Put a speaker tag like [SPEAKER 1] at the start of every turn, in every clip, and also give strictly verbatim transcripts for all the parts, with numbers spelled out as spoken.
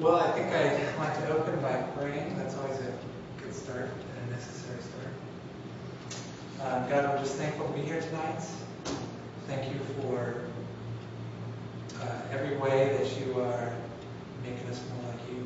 [SPEAKER 1] Well, I think I'd like to open by praying. That's always a good start and a necessary start. Um, God, we're just thankful to be here tonight. Thank you for uh, every way that you are making us more like you.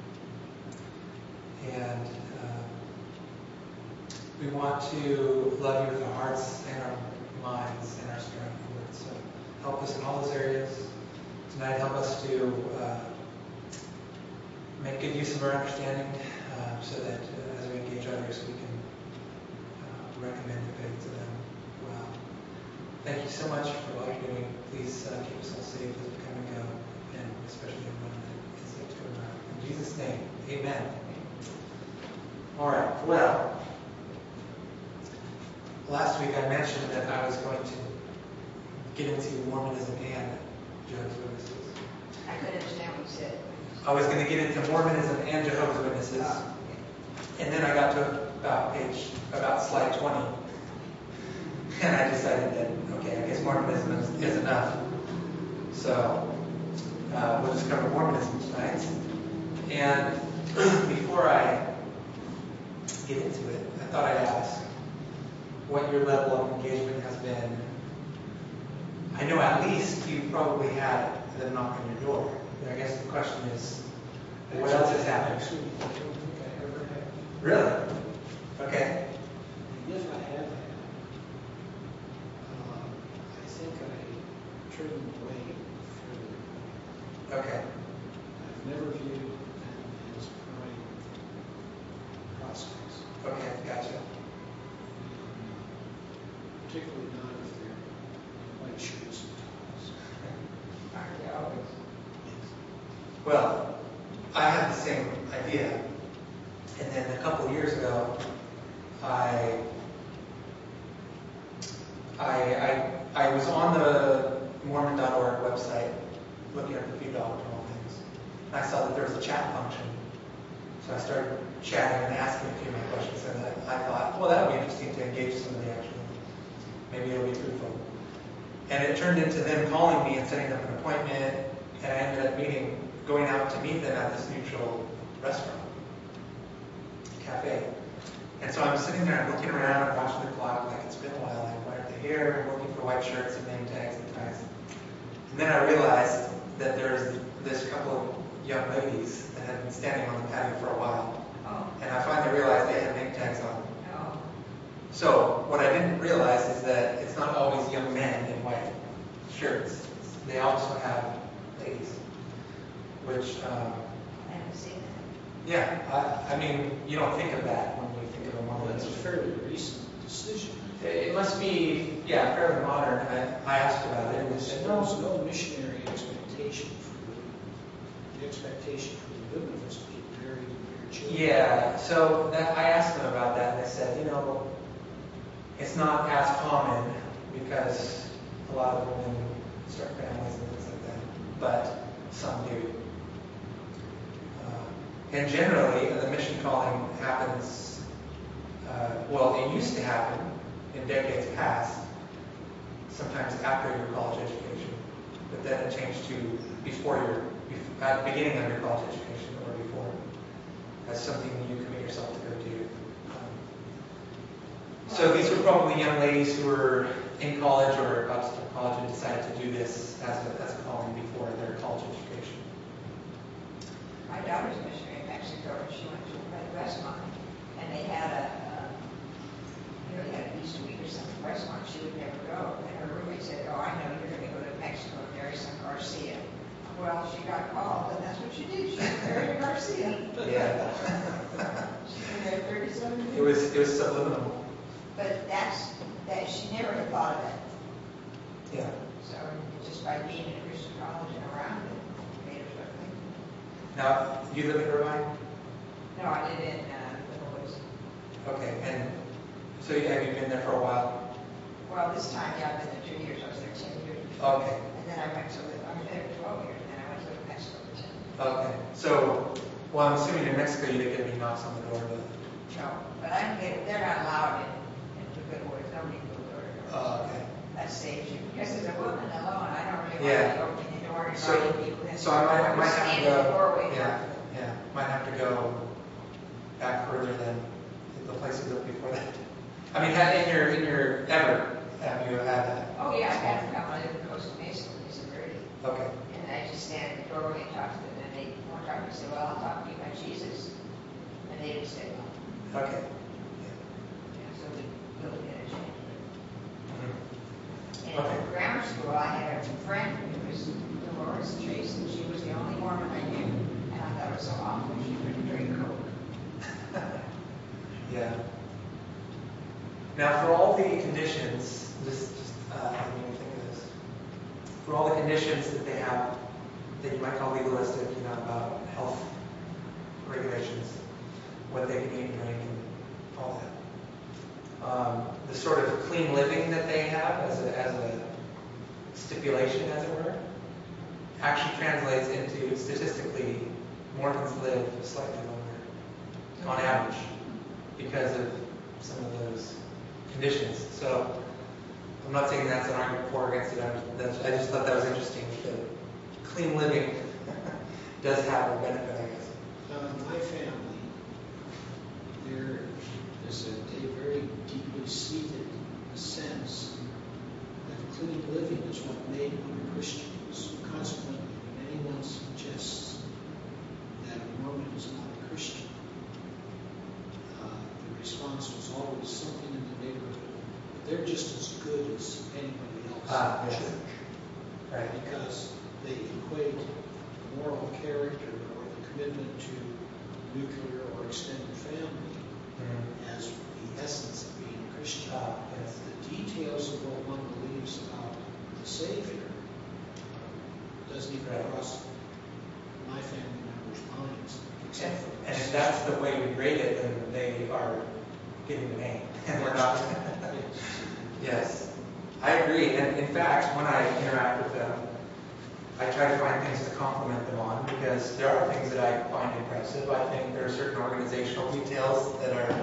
[SPEAKER 1] And uh, we want to love you with our hearts and our minds and our strength, Lord. So help us in all those areas. Tonight, help us to uh, make good use of our understanding uh, so that uh, as we engage others, we can uh, recommend the faith to them well. Thank you so much for all you're doing. Please uh, keep us all safe as we come and go, and especially everyone that is yet to come around. In Jesus' name, amen. All right, well, last week I mentioned that I was going to get into Mormonism and Jehovah's Witnesses.
[SPEAKER 2] I couldn't understand what you said.
[SPEAKER 1] I was going to get into Mormonism and Jehovah's Witnesses.
[SPEAKER 2] Oh, okay.
[SPEAKER 1] And then I got to about page, about slide twenty. And I decided that, okay, I guess Mormonism is, is enough. So uh, we'll just cover Mormonism tonight. And before I get into it, I thought I'd ask what your level of engagement has been. I know at least you've probably had them knock on your door. I guess the question is, what else has happened?
[SPEAKER 3] Actually, I don't think I ever have.
[SPEAKER 1] Really? Okay.
[SPEAKER 3] And if I have had, um, I think I turned them away further.
[SPEAKER 1] Okay.
[SPEAKER 3] I've never viewed them as prime prospects,
[SPEAKER 1] Okay, gotcha.
[SPEAKER 3] and, uh, particularly not if they're white shirts and ties.
[SPEAKER 2] Aren't they always?
[SPEAKER 1] Well, I had the same idea. And then a couple of years ago, I, I, I, I was on the Mormon dot org website looking at the few doctrinal things. And I saw that there was a chat function. So I started chatting and asking a few of my questions. And I, I thought, well, that would be interesting to engage somebody actually. Maybe it'll be fruitful. And it turned into them calling me and setting up an appointment. And I ended up meeting, going out to meet them at this neutral restaurant, cafe. And so I'm sitting there, I'm looking around, I'm watching the clock, like it's been a while, like why aren't they here? I'm looking for white shirts and name tags and ties. And then I realized that there's this couple of young ladies that had been standing on the patio for a while.
[SPEAKER 2] Oh,
[SPEAKER 1] And I finally realized they had name tags on.
[SPEAKER 2] no.
[SPEAKER 1] So what I didn't realize is that it's not always young men in white shirts. They also have ladies, which, um,
[SPEAKER 2] I haven't seen that.
[SPEAKER 1] yeah, I, I mean, you don't think of that when you think of a
[SPEAKER 3] Well,
[SPEAKER 1] Mormon.
[SPEAKER 3] that's a fairly recent decision.
[SPEAKER 1] It must be, yeah, fairly modern. I, I asked about it, and they said,
[SPEAKER 3] There was
[SPEAKER 1] no.
[SPEAKER 3] no missionary expectation for women. The expectation for the women was to get married and bear children.
[SPEAKER 1] Yeah, so that, I asked them about that, and they said, you know, it's not as common because a lot of women start families and things like that, but some do. Uh, and generally, the mission calling happens, uh, well, it used to happen in decades past, sometimes after your college education, but then it changed to before your, bef- at the beginning of your college education or before, as something you commit yourself to go do. Um, so these were probably young ladies who were in college or about to start college and decided to do this as a, as a calling before their college education.
[SPEAKER 2] My daughter's a missionary in Mexico, and she went to a restaurant, and they had a, uh, you know, they had a Easter week or something restaurant. She would never go, and her roommate said, "Oh, I know you're going to go to Mexico and marry some Garcia." Well, she got called, and that's what she did. She married a Garcia.
[SPEAKER 1] Yeah.
[SPEAKER 2] She's been there thirty-seven years.
[SPEAKER 1] It was it was subliminal.
[SPEAKER 2] But that's that she never had thought of that.
[SPEAKER 1] Yeah.
[SPEAKER 2] So just by being in a Christian college and around it, made her start thinking.
[SPEAKER 1] Now you live in Irvine?
[SPEAKER 2] No, I live in uh, Little Woods.
[SPEAKER 1] Okay, and so you- have you been there for a while?
[SPEAKER 2] Well, this time, yeah, I've been there two years. I was there ten years.
[SPEAKER 1] Okay.
[SPEAKER 2] And then I went to live, I was there twelve years, and then I went to live in Mexico for ten.
[SPEAKER 1] Okay. So, well, I'm assuming in Mexico you didn't get any knocks on the door, but.
[SPEAKER 2] No, but I don't get, they're not allowed in, in the good words. Nobody can go door to door.
[SPEAKER 1] Oh, okay.
[SPEAKER 2] That saves you. Because as a woman alone, I don't really
[SPEAKER 1] Yeah.
[SPEAKER 2] want to be opening the door weren't
[SPEAKER 1] So,
[SPEAKER 2] inviting people in.
[SPEAKER 1] so I might, I might have to
[SPEAKER 2] Stand in the
[SPEAKER 1] go,
[SPEAKER 2] doorway.
[SPEAKER 1] yeah, yeah, might have to go back further than the place we lived before that. I mean, had in your, in your, ever, have you had that?
[SPEAKER 2] Oh, yeah, I had them come, I live in Costa Mesa, when Mesa Verde.
[SPEAKER 1] Okay,
[SPEAKER 2] And I just stand in the doorway and talk to them, and they won't talk to me, say, well, I'll talk to you about Jesus. And they didn't say, well,
[SPEAKER 1] okay.
[SPEAKER 2] yeah, so we really get a change.
[SPEAKER 1] Mhm.
[SPEAKER 2] And
[SPEAKER 1] Okay.
[SPEAKER 2] in grammar school, I had a friend who was Dolores Chase, and she was the only Mormon I knew. And I thought it was so awful, she couldn't drink Coke.
[SPEAKER 1] Yeah. Now, for all the conditions, just, just uh, let me think of this. For all the conditions that they have, that you might call legalistic, you know, about health regulations, what they can eat and drink, and all that. Um, the sort of clean living that they have as a, as a stipulation, as it were, actually translates into, statistically, Mormons live slightly longer, on average, because of some of those conditions. So I'm not saying that's an argument for or against it. I'm, that's, I just thought that was interesting. That clean living does have a benefit, I guess.
[SPEAKER 3] Now, in my family, there is a, a very deeply seated sense that clean living is what made one a Christian. So consequently, when anyone suggests that a Mormon is not a Christian, uh, the response was always something in the neighborhood. They're just as good as anybody else
[SPEAKER 1] Ah,
[SPEAKER 3] in the
[SPEAKER 1] yes.
[SPEAKER 3] church.
[SPEAKER 1] Right.
[SPEAKER 3] Because they equate moral character or the commitment to nuclear or extended family
[SPEAKER 1] Mm-hmm.
[SPEAKER 3] as the essence of being a Christian.
[SPEAKER 1] Ah, yes.
[SPEAKER 3] The details of what one believes about the Savior doesn't even
[SPEAKER 1] Right.
[SPEAKER 3] cross my family members' minds, except for
[SPEAKER 1] And if that's the way we grade it, then they are getting an A, and we're not. Yes, I agree. And in fact, when I interact with them, I try to find things to compliment them on, because there are things that I find impressive. I think there are certain organizational details that are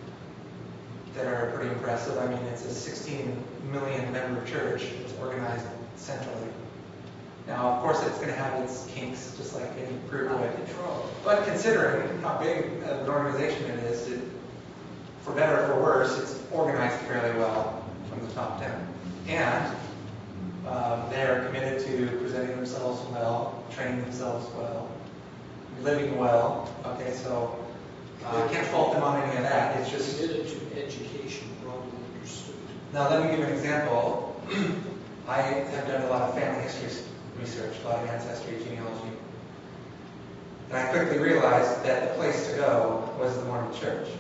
[SPEAKER 1] that are pretty impressive. I mean, it's a sixteen million member church. It's organized centrally. Now, of course, it's going to have its kinks, just like any group would.
[SPEAKER 2] Control.
[SPEAKER 1] But considering how big of an organization it is, it, for better or for worse, it's organized fairly well from the top down. And um, they are committed to presenting themselves well, training themselves well, living well. Okay, so uh, I can't fault them on any of that. It's just...
[SPEAKER 3] Committed to education, broadly understood.
[SPEAKER 1] Now, let me give an example. I have done a lot of family history research, a lot of ancestry, genealogy. And I quickly realized that the place to go was the Mormon Church.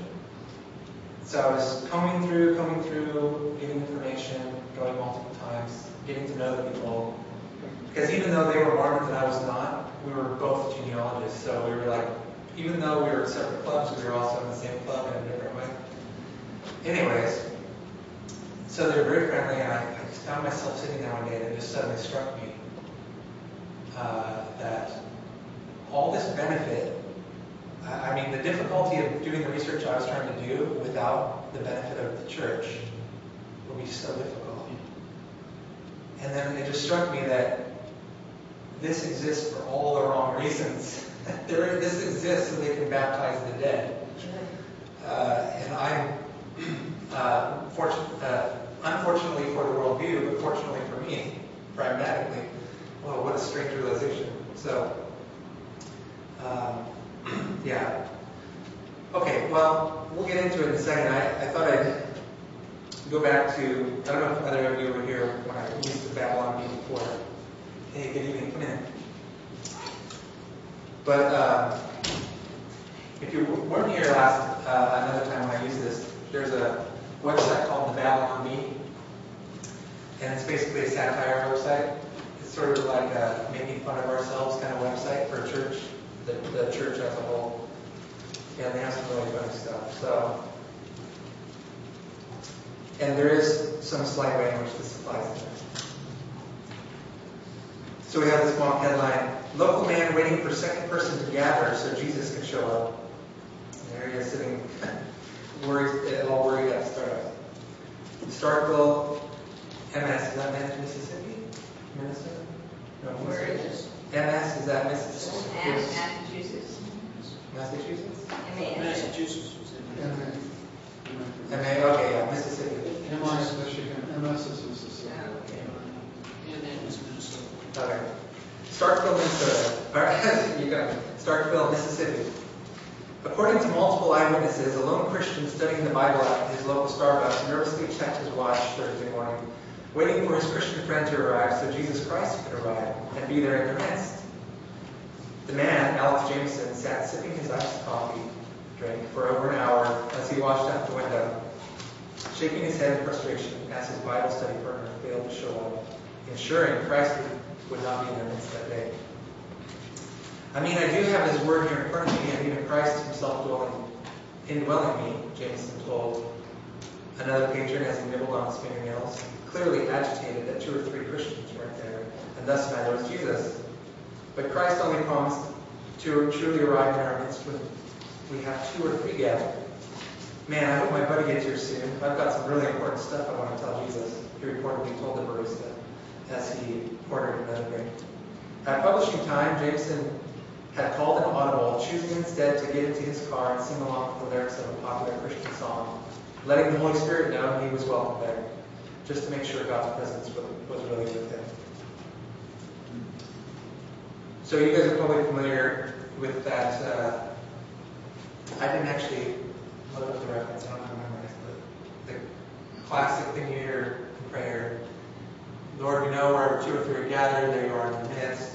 [SPEAKER 1] So I was combing through, combing through, getting information, going multiple times, getting to know the people. Because even though they were Mormons and I was not, we were both genealogists. So we were like, even though we were in separate clubs, we were also in the same club in a different way. Anyways, so they were very friendly, and I, I found myself sitting there one day, and it just suddenly struck me uh, that all this benefit, I, I mean, the difficulty of doing the research I was trying to do without the benefit of the church would be so difficult. And then it just struck me that this exists for all the wrong reasons. there, this exists so they can baptize the dead. Uh, and I'm uh, fortunate, uh, unfortunately for the worldview, but fortunately for me, pragmatically, well, what a strange realization. So, um, yeah. Okay, well, we'll get into it in a second. I, I thought I'd go back to, I don't know if either of you were here when I used the Babylon Bee before. Hey, good evening, come in. But uh, if you weren't here last, uh, another time when I used this, there's a website called the Babylon Bee. And it's basically a satire website. It's sort of like a making fun of ourselves kind of website for a church, the, the church as a whole. Yeah, they have some really funny stuff. So, and there is some slight way in which this applies to it. So we have this long headline, local man waiting for second person to gather so Jesus can show up. And there he is sitting, worried, all worried at Startup. Starkville, M S, is that Mississippi? Minnesota? No,
[SPEAKER 2] Where is it?
[SPEAKER 1] M S, is that Mississippi?
[SPEAKER 2] Mass- Massachusetts.
[SPEAKER 1] Massachusetts?
[SPEAKER 2] M A S.
[SPEAKER 3] Massachusetts was in
[SPEAKER 4] M
[SPEAKER 3] there.
[SPEAKER 4] A.
[SPEAKER 1] M A, okay, yeah, Mississippi.
[SPEAKER 4] M I is Michigan, M S is Mississippi.
[SPEAKER 2] Okay.
[SPEAKER 3] And then was Minnesota.
[SPEAKER 1] Okay. Starkville, Minnesota. All right, you got it. Starkville, Mississippi. According to multiple eyewitnesses, a lone Christian studying the Bible at his local Starbucks nervously checked his watch Thursday morning, waiting for his Christian friend to arrive so Jesus Christ could arrive and be there in their midst. The man, Alex Jameson, sat sipping his iced coffee drink for over an hour as he watched out the window, shaking his head in frustration as his Bible study partner failed to show up, ensuring Christ would not be in their midst that day. I mean, I do have his word here in front of me, and even Christ himself dwelling, indwelling me, Jameson told another patron as he nibbled on his fingernails, clearly agitated that two or three Christians weren't there, and thus neither was Jesus. But Christ only promised to truly arrive in our midst when we have two or three gathered. Man, I hope my buddy gets here soon. I've got some really important stuff I want to tell Jesus, he reportedly told the barista as he ordered another drink. At publishing time, Jameson had called an audible, choosing instead to get into his car and sing along with the lyrics of a popular Christian song, letting the Holy Spirit know he was welcome there, just to make sure God's presence was really with him. So you guys are probably familiar with that. Uh, I didn't actually look up the reference, I don't remember it, but the classic thing you hear in prayer, Lord, we know where two or three are gathered, there you are in the midst.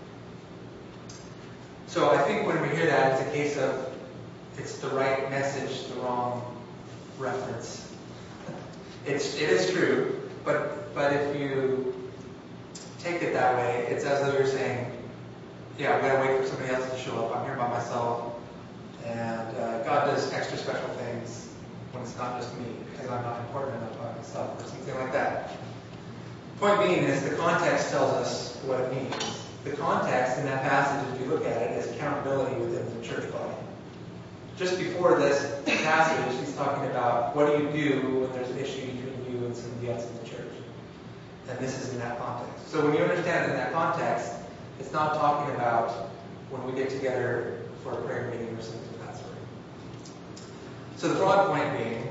[SPEAKER 1] So I think when we hear that, it's a case of it's the right message, the wrong reference. It's it is true, but but if you take it that way, it's as though you're saying, yeah, I've got to wait for somebody else to show up. I'm here by myself, and uh, God does extra special things when it's not just me, because I'm not important enough by myself, or something like that. Point being is the context tells us what it means. The context in that passage, if you look at it, is accountability within the church body. Just before this passage, he's talking about what do you do when there's an issue between you and somebody else in the church. And this is in that context. So when you understand it in that context, it's not talking about when we get together for a prayer meeting or something of that sort. So the broad point being,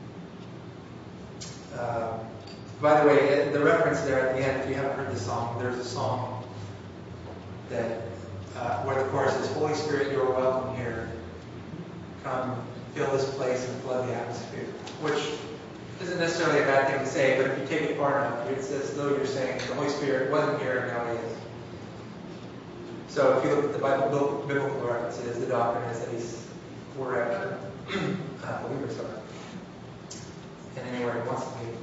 [SPEAKER 1] uh, by the way, the reference there at the end, if you haven't heard the song, there's a song that uh, where the chorus is, Holy Spirit, you're welcome here. Come fill this place and flood the atmosphere. Which isn't necessarily a bad thing to say, but if you take it far enough, it's as though you're saying the Holy Spirit wasn't here and now he is. So if you look at the Bible, biblical references, the doctrine is that he's wherever uh, believers are. And anywhere he wants to be.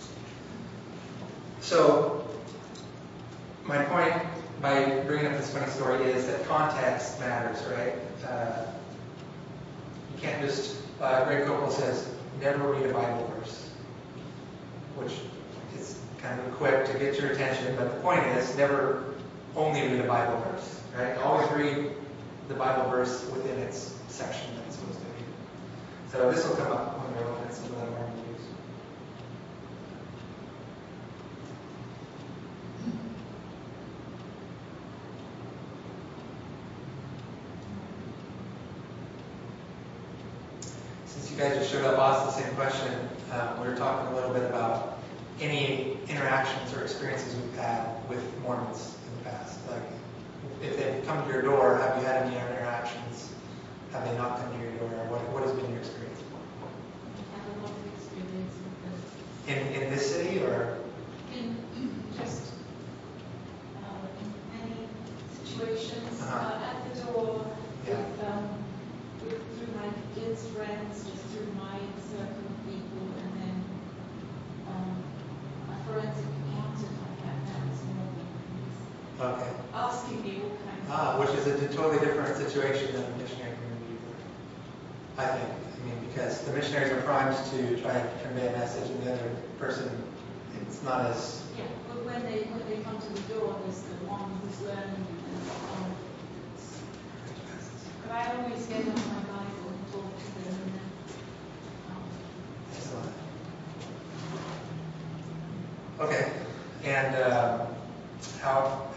[SPEAKER 1] So, my point by bringing up this funny story is that context matters, right? Uh, you can't just, uh, Greg Koppel says, never read a Bible verse, which is kind of a quip to get your attention, but the point is, never only read a Bible verse, right? Always read the Bible verse within its section that it's supposed to be. So this will come up when we're looking at some of the other reviews. Since you guys just showed up, asked the same question. Um, we were talking a little bit about any interactions or experiences we've had with Mormons in the past. Like, if they've come to your door, have you had any interactions? Have they not come to your door? What, what has been your experience?
[SPEAKER 5] I have a lot of experience with them.
[SPEAKER 1] In in this city or?
[SPEAKER 5] In just uh, in many situations,
[SPEAKER 1] Uh-huh.
[SPEAKER 5] uh, at the door,
[SPEAKER 1] Yeah.
[SPEAKER 5] with, um, with, through my kids' friends, just through my circle of people, and then um, a forensic accountant I had now this morning who's
[SPEAKER 1] Okay.
[SPEAKER 5] asking me all kinds of
[SPEAKER 1] Ah, which is a totally different situation than the missionary community. I think. I mean, because the missionaries are primed to try and convey a message, and the other person, it's not as.
[SPEAKER 5] Yeah, but when they when they come to the door, there's the one who's learning, and um, but I always get on my Bible and talk to them, and then um,
[SPEAKER 1] Excellent. Okay. And uh, how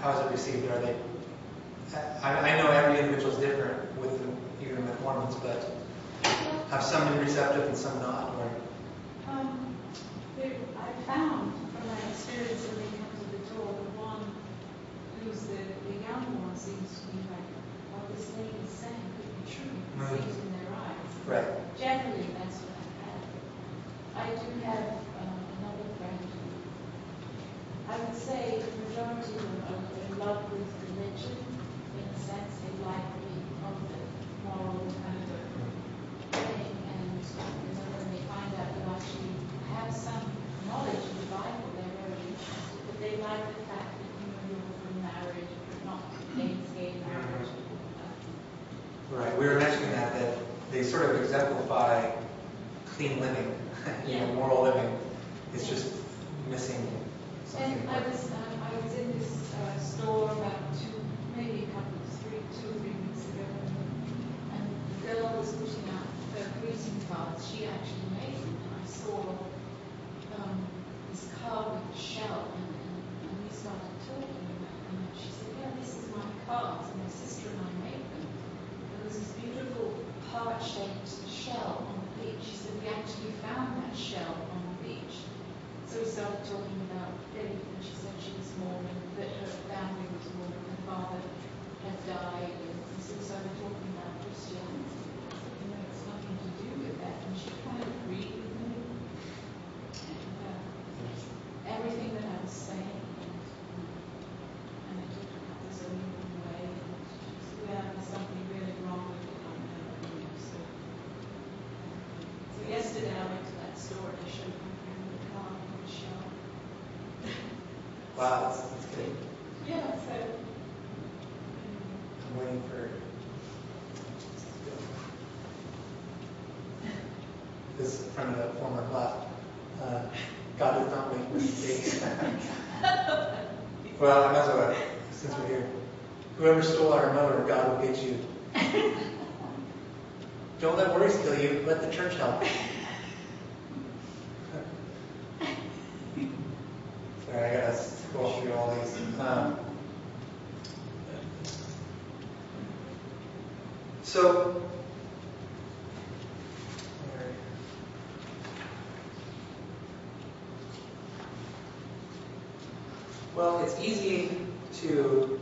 [SPEAKER 1] how is it received? Are they, I, I know every individual is different with the, even with Mormons, but have some been receptive and some not, or?
[SPEAKER 5] Um, there, I found from my experience when they come to the door, the one who's the, the young one seems to be like, oh, this lady is saying could be true. You can see it in their eyes.
[SPEAKER 1] Right.
[SPEAKER 5] Generally, that's what I've had. I do have um, another friend who, I would say the majority of them are in love with religion, in a sense they like the, of the moral kind of thing, and you know, when they find out you actually have some knowledge of the Bible, they're very interested, but they like the fact that you know you're for marriage, but not against gay marriage.
[SPEAKER 1] Right, we were mentioning that, that they sort of exemplify clean living, you know,
[SPEAKER 5] Yeah.
[SPEAKER 1] moral living. It's just missing something.
[SPEAKER 5] And I was, um, I was in this uh, store about two, maybe a couple of three, two or three weeks ago, and the girl was putting out her greeting cards. She actually made them, and I saw um, this card with a shell, and, and, and we started talking about them. And she said, "Yeah, this is my cards, and my sister and I made them." There was this beautiful heart-shaped shell on the beach. She said, "We actually found that shell on the beach." So we started talking about faith, and she said she was Mormon, that her family was Mormon, her father had died, and so we started talking about Christianity. I said, you know, it's nothing to do with that, and she kind of agreed with me. And uh, everything that I was saying, and, and I took it was a moving way, and she said, well, there's something really wrong with it, I'm not doing it. So, so yesterday I went to that store and I showed my friend the car and the show.
[SPEAKER 1] Wow, that's, that's good.
[SPEAKER 5] Yeah, so.
[SPEAKER 1] I'm waiting for this from the former class. Uh, God does not make mistakes. Well, I might as well, since we're here. Whoever stole our motor, God will get you. Don't let worries kill you. Let the church help. Sorry, I gotta scroll through all these. Um, so, well, it's easy to,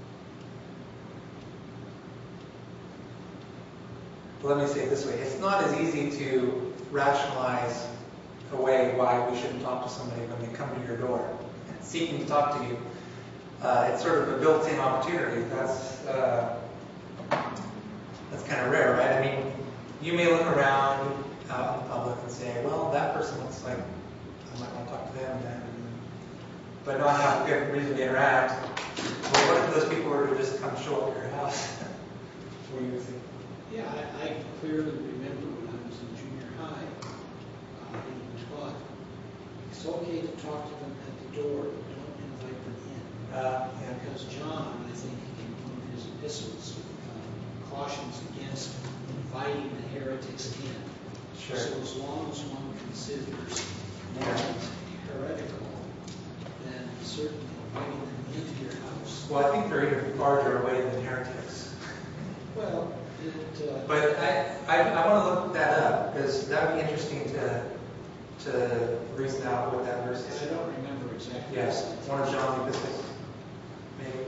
[SPEAKER 1] let me say it this way, it's not as easy to rationalize away why we shouldn't talk to somebody when they come to your door seeking to talk to you. Uh, it's sort of a built-in opportunity. That's uh, that's kind of rare, right? I mean, you may look around out in the public and say, well, that person looks like I might want to talk to them, then, but not have a good reason to interact. Well, what if those people were to just come show up at your house? What do you think?
[SPEAKER 3] Yeah, I, I clearly remember when I was in junior high, uh, being taught, it's okay to talk to them at the door, but don't invite them in.
[SPEAKER 1] Uh, yeah.
[SPEAKER 3] Because John, I think, in one of his epistles, uh, cautions against inviting the heretics in.
[SPEAKER 1] Sure.
[SPEAKER 3] So as long as one considers Mormons heretical, then certainly inviting them into your house.
[SPEAKER 1] Well, I think they're even farther away than heretics.
[SPEAKER 3] Well, it, uh,
[SPEAKER 1] But I, I, I want to look that up, because that would be interesting to to reason out what that verse is.
[SPEAKER 3] I don't remember exactly.
[SPEAKER 1] Yes, one of John's epistles, maybe.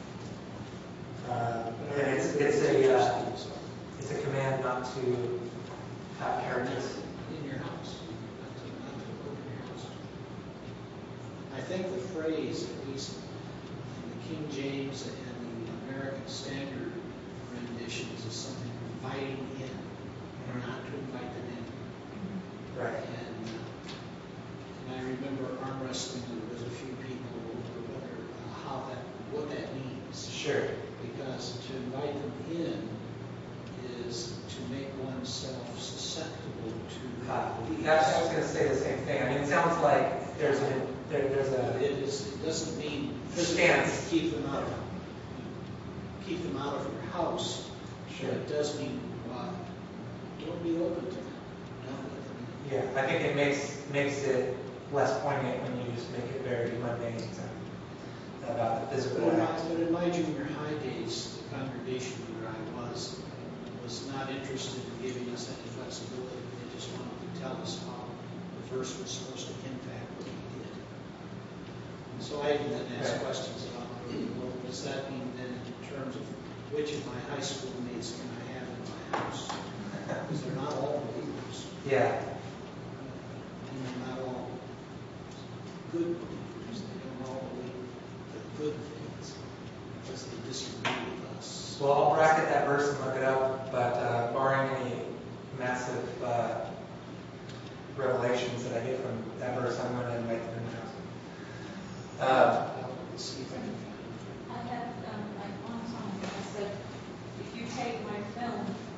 [SPEAKER 1] Uh, and it's it's a uh, it's a command not to have heretics.
[SPEAKER 3] In your house, not to, not to open your house. I think the phrase, at least in the King James and the American Standard renditions, is something inviting in, or not to invite them in.
[SPEAKER 1] Right.
[SPEAKER 3] And, uh, and I remember arm wrestling with a few people over whether uh, how that what that means.
[SPEAKER 1] Sure.
[SPEAKER 3] Because to invite them in is to make oneself susceptible to
[SPEAKER 1] Uh,
[SPEAKER 3] beliefs.
[SPEAKER 1] that's, I was going to say the same thing. I mean, it sounds like there's a there, there's
[SPEAKER 3] But
[SPEAKER 1] a
[SPEAKER 3] it is it doesn't mean
[SPEAKER 1] Stance.
[SPEAKER 3] physically keep them out of keep them out of your house.
[SPEAKER 1] Sure.
[SPEAKER 3] But it does mean uh, don't be open to them. Don't let them in.
[SPEAKER 1] Yeah, I think it makes makes it less poignant when you just make it very mundane. So, about the physical
[SPEAKER 3] But in my,
[SPEAKER 1] act.
[SPEAKER 3] but in my junior high days, the congregation where I was, was not interested in giving us any flexibility. They just wanted to tell us how the verse was supposed to impact what we did. And so I even then asked
[SPEAKER 1] Right. questions
[SPEAKER 3] questions about, well, does that mean then in terms of which of my high school mates can I have in my house? Because they're not all believers.
[SPEAKER 1] Yeah,
[SPEAKER 3] And they're not all good believers. They don't all believe the good things because they disagree with us.
[SPEAKER 1] well, I'll bracket that verse and look it up, but uh, barring any massive uh, revelations that I get from that verse, I'm going to invite them in the house. Uh,
[SPEAKER 3] Let's see if I can find it.
[SPEAKER 5] I had, um, like one time, I said, if you take my film